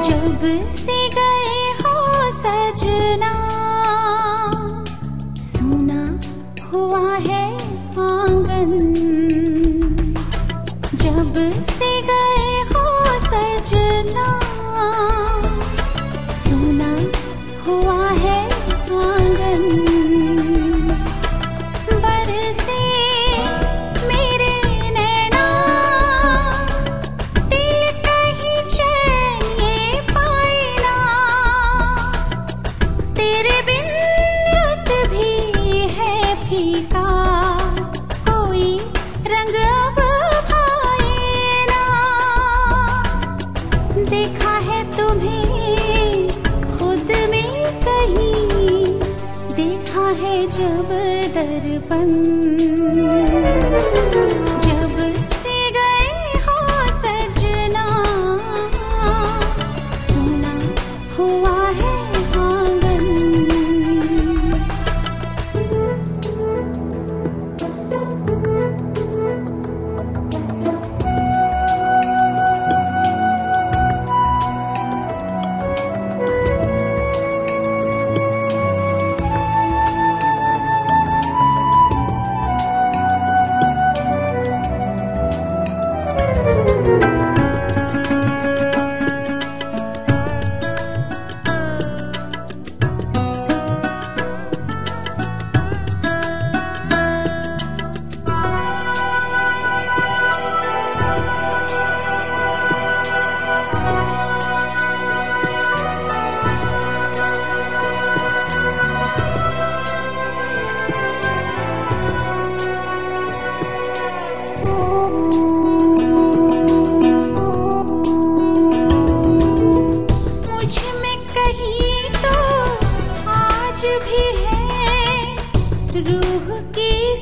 जब से गए हो सजना, सुना हुआ है आंगन। जब से गए हो सजना, सुना हुआ है आंगन। बरसे मेरे नैना, दिल कहीं चैन ये पाए ना। तेरे बिन रुत भी है फीका, कोई रंग अब भाए ना। देखा है तुम्हें खुद में कहीं, देखा है जब दर्पण। जब से गए हो सजना, सुना हुआ है आंगन। रूह की इस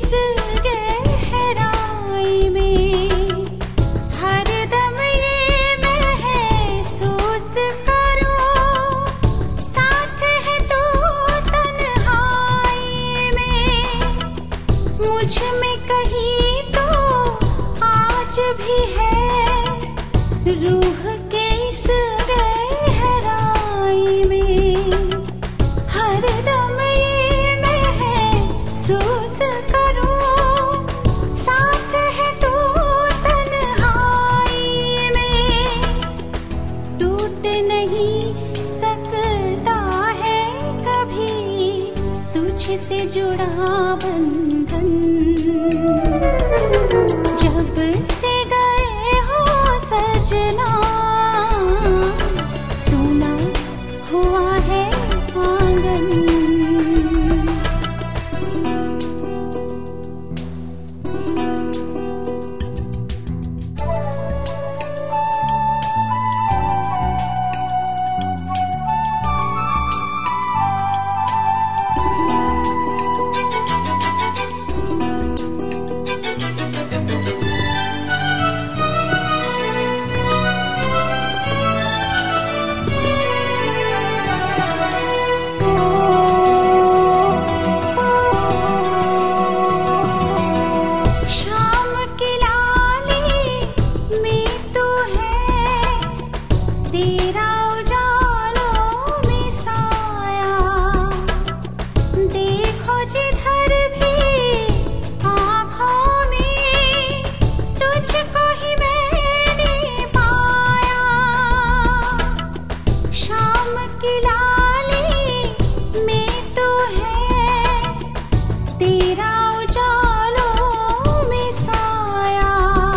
गहराई में हर दम ये महसूस करो, साथ है तू तन्हाई में। मुझ में कहीं तो आज भी है रूह के इस गहराई में। हर दम महसूस करो, साथ है तू तन्हाई में। टूट नहीं सकता है कभी तुझसे जुड़ा बंधन। जब से गए हो सजना, सुना हुआ है आंगन। तेरा उजालों में साया, देखो जिधर भी आँखों में तुझको ही मैंने पाया। शाम की लाली में तू है, तेरा उजालों में साया,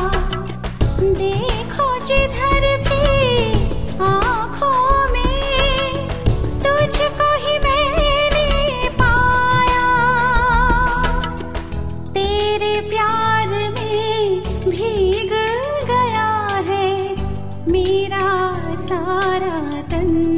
देखो जिधर भी आँखों में तुझको ही मैंने पाया। तेरे प्यार में भीग गया है मेरा सारा तन।